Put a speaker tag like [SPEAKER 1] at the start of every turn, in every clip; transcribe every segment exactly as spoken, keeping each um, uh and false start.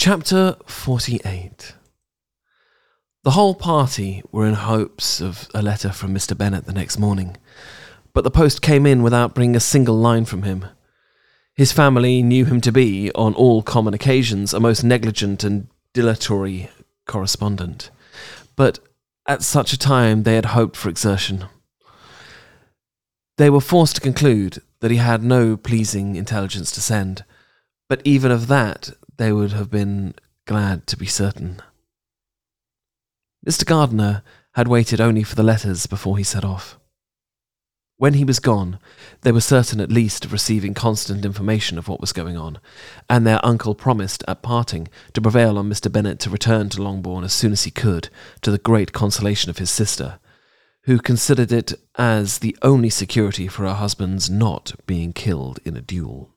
[SPEAKER 1] Chapter forty-eight. The whole party were in hopes of a letter from Mister Bennet the next morning, but the post came in without bringing a single line from him. His family knew him to be, on all common occasions, a most negligent and dilatory correspondent, but at such a time they had hoped for exertion. They were forced to conclude that he had no pleasing intelligence to send, but even of that they would have been glad to be certain. Mister Gardiner had waited only for the letters before he set off. When he was gone, they were certain at least of receiving constant information of what was going on, and their uncle promised at parting to prevail on Mister Bennet to return to Longbourn as soon as he could, to the great consolation of his sister, who considered it as the only security for her husband's not being killed in a duel.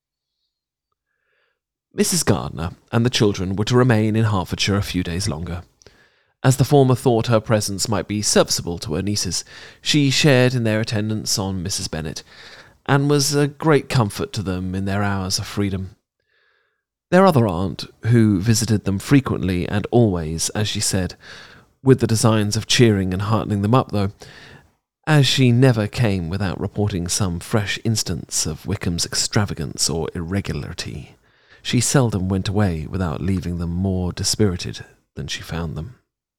[SPEAKER 1] Missus Gardiner and the children were to remain in Hertfordshire a few days longer. As the former thought her presence might be serviceable to her nieces, she shared in their attendance on Missus Bennet, and was a great comfort to them in their hours of freedom. Their other aunt, who visited them frequently and always, as she said, with the designs of cheering and heartening them up, though, as she never came without reporting some fresh instance of Wickham's extravagance or irregularity, she seldom went away without leaving them more dispirited than she found them.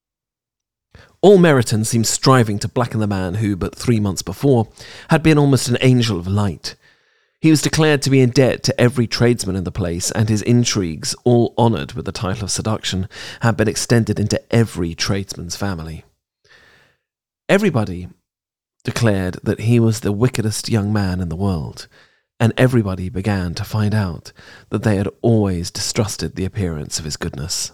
[SPEAKER 1] All Meryton seemed striving to blacken the man who, but three months before, had been almost an angel of light. He was declared to be in debt to every tradesman in the place, and his intrigues, all honoured with the title of seduction, had been extended into every tradesman's family. Everybody declared that he was the wickedest young man in the world, and everybody began to find out that they had always distrusted the appearance of his goodness.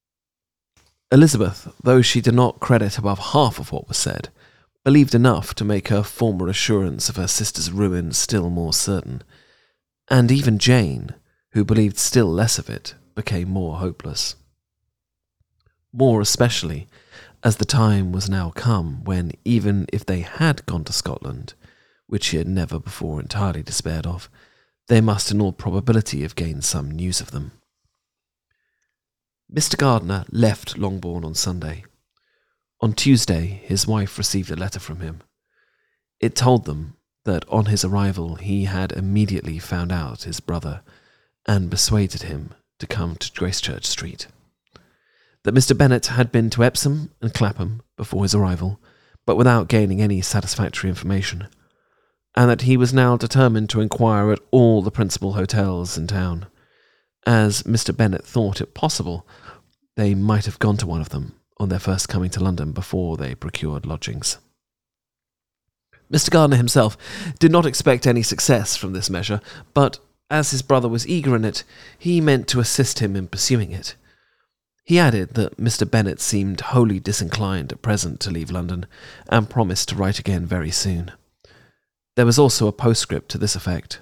[SPEAKER 1] Elizabeth, though she did not credit above half of what was said, believed enough to make her former assurance of her sister's ruin still more certain, and even Jane, who believed still less of it, became more hopeless. More especially as the time was now come when, even if they had gone to Scotland, which she had never before entirely despaired of, they must in all probability have gained some news of them. Mister Gardiner left Longbourn on Sunday. On Tuesday, his wife received a letter from him. It told them that on his arrival he had immediately found out his brother and persuaded him to come to Gracechurch Street. That Mister Bennet had been to Epsom and Clapham before his arrival, but without gaining any satisfactory information, and that he was now determined to inquire at all the principal hotels in town. As Mister Bennet thought it possible, they might have gone to one of them on their first coming to London before they procured lodgings. Mister Gardiner himself did not expect any success from this measure, but as his brother was eager in it, he meant to assist him in pursuing it. He added that Mister Bennet seemed wholly disinclined at present to leave London, and promised to write again very soon. There was also a postscript to this effect.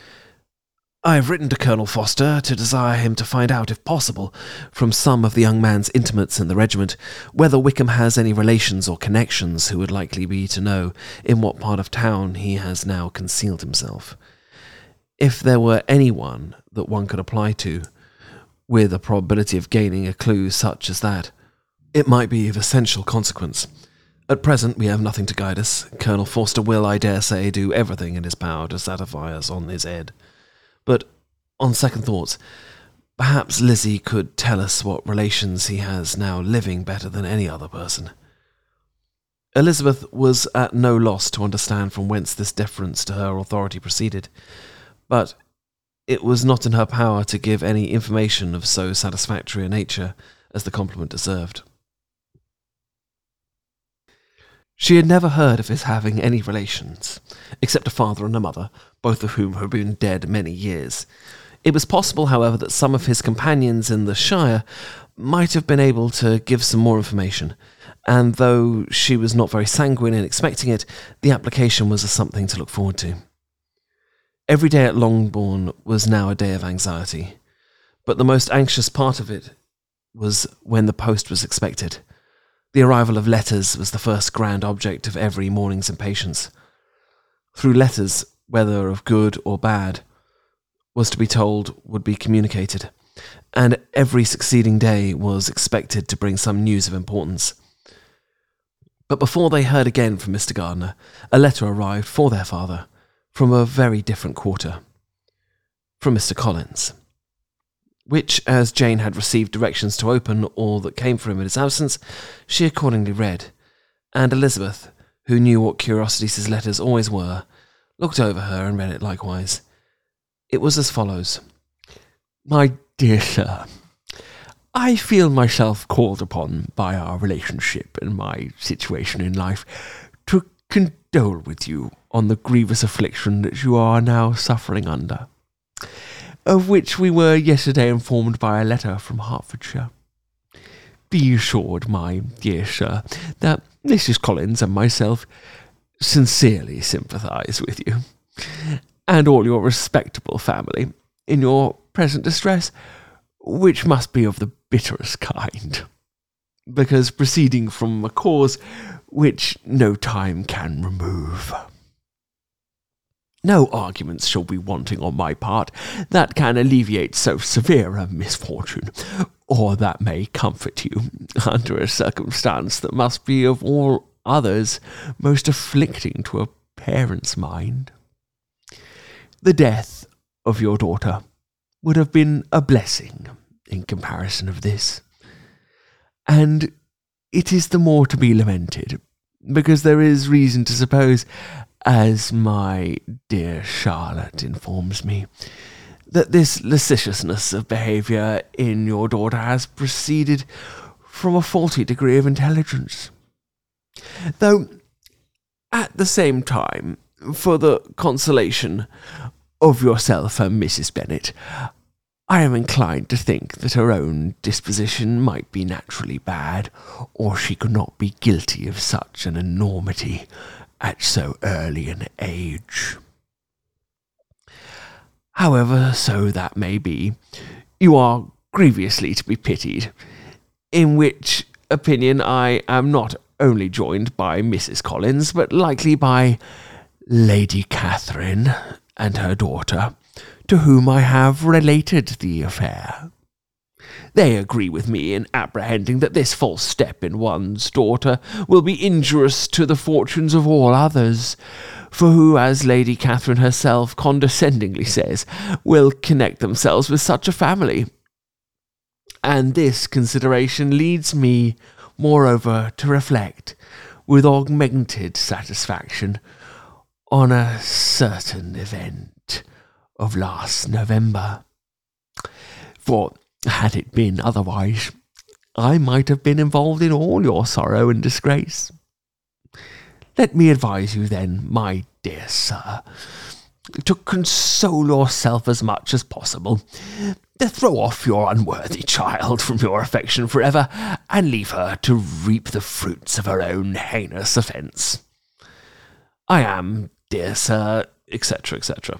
[SPEAKER 1] I have written to Colonel Foster to desire him to find out, if possible, from some of the young man's intimates in the regiment, whether Wickham has any relations or connections who would likely be to know in what part of town he has now concealed himself. If there were any one that one could apply to, with a probability of gaining a clue such as that, it might be of essential consequence. At present we have nothing to guide us. Colonel Foster will, I dare say, do everything in his power to satisfy us on his head. But, on second thoughts, perhaps Lizzie could tell us what relations he has now living better than any other person. Elizabeth was at no loss to understand from whence this deference to her authority proceeded, but it was not in her power to give any information of so satisfactory a nature as the compliment deserved. She had never heard of his having any relations, except a father and a mother, both of whom had been dead many years. It was possible, however, that some of his companions in the shire might have been able to give some more information, and though she was not very sanguine in expecting it, the application was a something to look forward to. Every day at Longbourn was now a day of anxiety, but the most anxious part of it was when the post was expected. The arrival of letters was the first grand object of every morning's impatience. Through letters, whether of good or bad, was to be told would be communicated, and every succeeding day was expected to bring some news of importance. But before they heard again from Mister Gardiner, a letter arrived for their father from a very different quarter, from Mister Collins, which, as Jane had received directions to open all that came for him in his absence, she accordingly read, and Elizabeth, who knew what curiosities his letters always were, looked over her and read it likewise. It was as follows. My dear sir, I feel myself called upon by our relationship and my situation in life to condole with you on the grievous affliction that you are now suffering under, of which we were yesterday informed by a letter from Hertfordshire. Be assured, my dear sir, that Missus Collins and myself sincerely sympathise with you, and all your respectable family, in your present distress, which must be of the bitterest kind, because proceeding from a cause which no time can remove. No arguments shall be wanting on my part that can alleviate so severe a misfortune, or that may comfort you under a circumstance that must be of all others most afflicting to a parent's mind. The death of your daughter would have been a blessing in comparison of this, and it is the more to be lamented, because there is reason to suppose, as my dear Charlotte informs me, that this licentiousness of behaviour in your daughter has proceeded from a faulty degree of intelligence. Though, at the same time, for the consolation of yourself and Missus Bennet, I am inclined to think that her own disposition might be naturally bad, or she could not be guilty of such an enormity at so early an age. However, so that may be, you are grievously to be pitied, in which opinion I am not only joined by Missus Collins, but likely by Lady Catherine and her daughter, to whom I have related the affair. They agree with me in apprehending that this false step in one's daughter will be injurious to the fortunes of all others, for who, as Lady Catherine herself condescendingly says, will connect themselves with such a family. And this consideration leads me, moreover, to reflect, with augmented satisfaction, on a certain event of last November. For, had it been otherwise, I might have been involved in all your sorrow and disgrace. Let me advise you then, my dear sir, to console yourself as much as possible, to throw off your unworthy child from your affection for ever, and leave her to reap the fruits of her own heinous offence. I am, dear sir, et cetera, et cetera.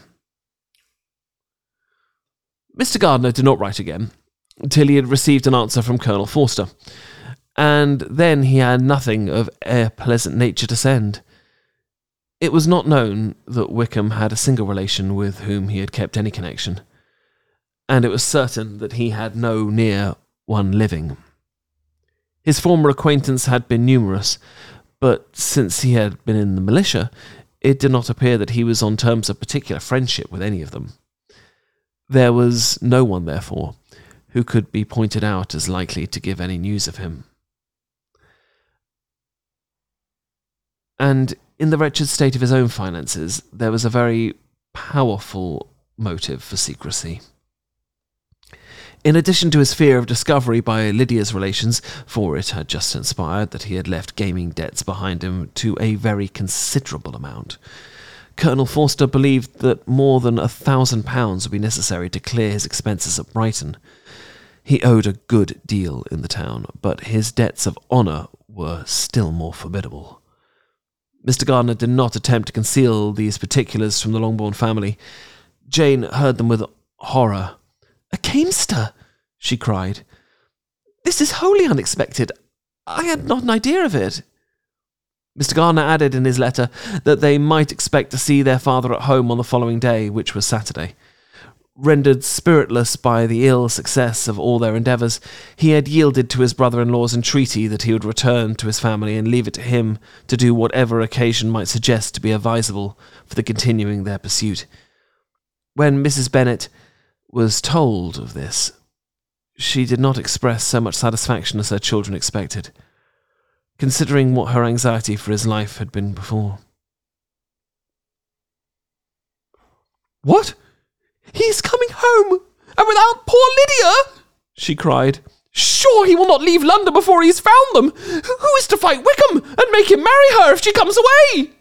[SPEAKER 1] Mister Gardiner did not write again, till he had received an answer from Colonel Forster, and then he had nothing of a pleasant nature to send. It was not known that Wickham had a single relation with whom he had kept any connection, and it was certain that he had no near one living. His former acquaintance had been numerous, but since he had been in the militia, it did not appear that he was on terms of particular friendship with any of them. There was no one, therefore, who could be pointed out as likely to give any news of him. And in the wretched state of his own finances, there was a very powerful motive for secrecy. In addition to his fear of discovery by Lydia's relations, for it had just transpired that he had left gaming debts behind him to a very considerable amount, Colonel Forster believed that more than a thousand pounds would be necessary to clear his expenses at Brighton. He owed a good deal in the town, but his debts of honour were still more formidable. Mister Gardiner did not attempt to conceal these particulars from the Longbourn family. Jane heard them with horror. "A gamester!" she cried. "This is wholly unexpected. I had not an idea of it." Mister Gardiner added in his letter that they might expect to see their father at home on the following day, which was Saturday. rendered spiritless by the ill success of all their endeavours, he had yielded to his brother-in-law's entreaty that he would return to his family and leave it to him to do whatever occasion might suggest to be advisable for the continuing their pursuit. When Missus Bennet was told of this, she did not express so much satisfaction as her children expected, considering what her anxiety for his life had been before. "What? He's coming home, and without poor Lydia!" she cried. "Sure he will not leave London before he's found them! Who is to fight Wickham and make him marry her if she comes away?"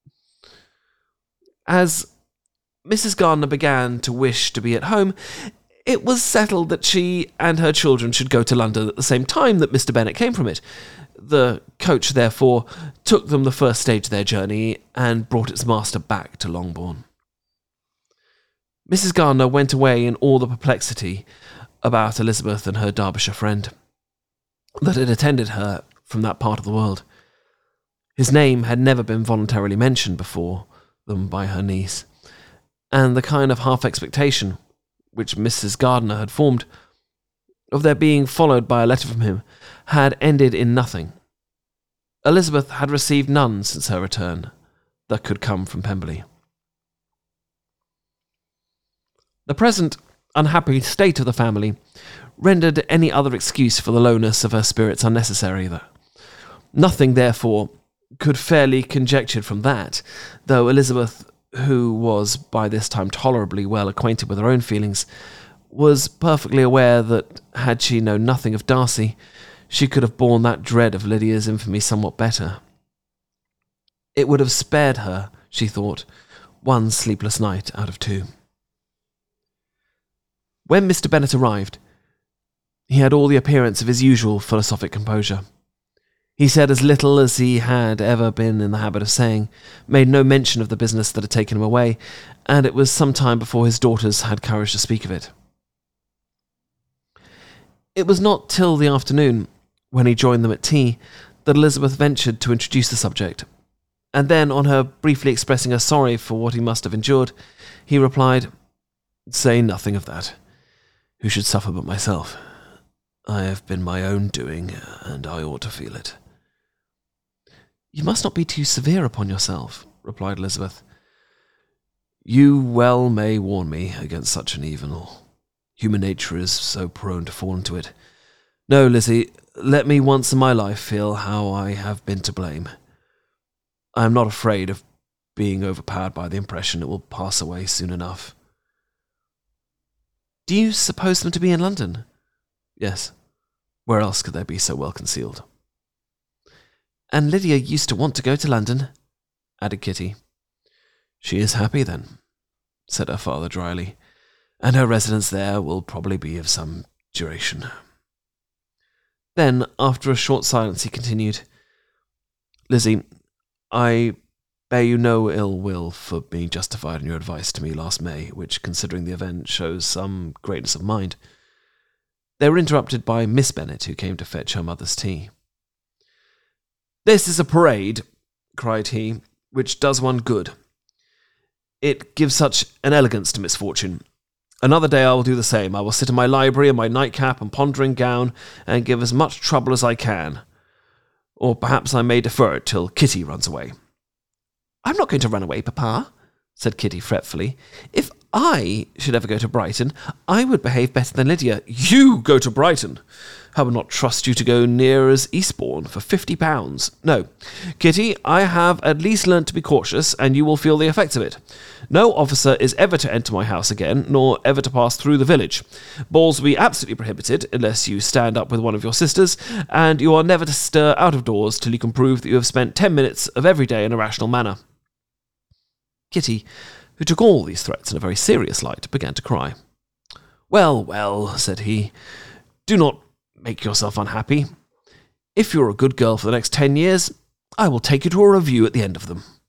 [SPEAKER 1] As Missus Gardiner began to wish to be at home, it was settled that she and her children should go to London at the same time that Mister Bennet came from it. The coach, therefore, took them the first stage of their journey and brought its master back to Longbourn. Missus Gardiner went away in all the perplexity about Elizabeth and her Derbyshire friend that had attended her from that part of the world. His name had never been voluntarily mentioned before them by her niece, and the kind of half-expectation which Missus Gardiner had formed of their being followed by a letter from him had ended in nothing. Elizabeth had received none since her return that could come from Pemberley. The present unhappy state of the family rendered any other excuse for the lowness of her spirits unnecessary. Nothing, therefore, could fairly conjectured from that, though Elizabeth, who was by this time tolerably well acquainted with her own feelings, was perfectly aware that, had she known nothing of Darcy, she could have borne that dread of Lydia's infamy somewhat better. It would have spared her, she thought, one sleepless night out of two. When Mister Bennet arrived, he had all the appearance of his usual philosophic composure. He said as little as he had ever been in the habit of saying, made no mention of the business that had taken him away, and it was some time before his daughters had courage to speak of it. It was not till the afternoon, when he joined them at tea, that Elizabeth ventured to introduce the subject, and then, on her briefly expressing her sorry for what he must have endured, he replied, "Say nothing of that. Who should suffer but myself? I have been my own doing, and I ought to feel it." "You must not be too severe upon yourself," replied Elizabeth. "You well may warn me against such an evil. Human nature is so prone to fall into it. No, Lizzie, let me once in my life feel how I have been to blame. I am not afraid of being overpowered by the impression. It will pass away soon enough." "Do you suppose them to be in London?" "Yes. Where else could they be so well concealed?" "And Lydia used to want to go to London," added Kitty. "She is happy, then," said her father dryly, "and her residence there will probably be of some duration." Then, after a short silence, he continued, "Lizzie, I bear you no ill will for being justified in your advice to me last May, which, considering the event, shows some greatness of mind." They were interrupted by Miss Bennet, who came to fetch her mother's tea. "This is a parade," cried he, "which does one good. It gives such an elegance to misfortune. Another day I will do the same. I will sit in my library in my nightcap and pondering gown, and give as much trouble as I can. Or perhaps I may defer it till Kitty runs away." "I'm not going to run away, Papa," said Kitty fretfully. "If I should ever go to Brighton, I would behave better than Lydia." "You go to Brighton? I would not trust you to go near as Eastbourne for fifty pounds. No, Kitty, I have at least learnt to be cautious, and you will feel the effects of it. No officer is ever to enter my house again, nor ever to pass through the village. Balls will be absolutely prohibited, unless you stand up with one of your sisters, and you are never to stir out of doors till you can prove that you have spent ten minutes of every day in a rational manner." Kitty, who took all these threats in a very serious light, began to cry. "Well, well," said he, "do not make yourself unhappy. If you're a good girl for the next ten years, I will take you to a review at the end of them."